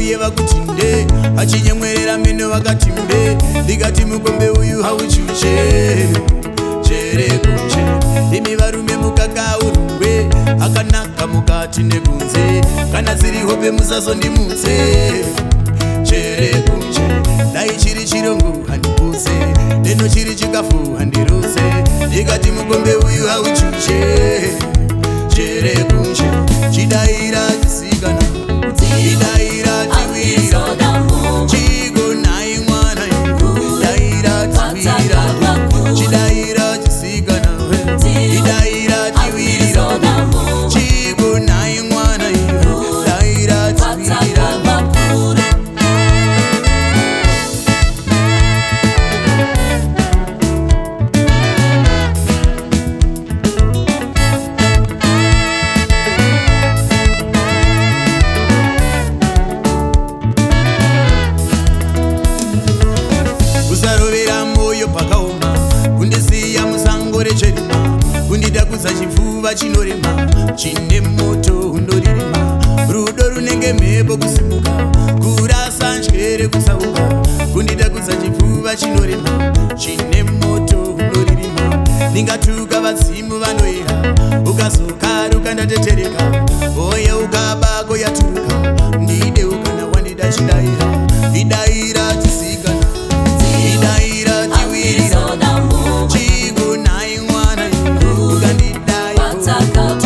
uye vakutinde achinyemwerera meno vakati mbe ndikati mukombe uyu hauchuche chere kunje imi varume mukakaurungwe akanaka mukati nekunze kana dziri hope musazondimutse chere kunje dai chiri chirongo handiputse neno chiri chikafu handirutse ndikati mukombe uyu hauchuche chere kunje chidaira chisikana chidaira chiwira chigonai mwana chidaira chiwira chidaira chisikana chidaira chiwira chigonai mwana chidaira chiwira kusarovera moyo pakaoma kundisiya musango recherima kundidakudza chipfuva chinorema chine moto undoririma rudo runenge mhepo kusimuka kurasa njere kusauka kundidakudza chipfuva chinorema chine moto undoririma ndingatuka vadzimu vanoira ukazokaruka ndatetereka oye ukabako yaturuka ndideukana wandida chidaira idaira chisikana chidaira chiwira chigonai mwana ukandidai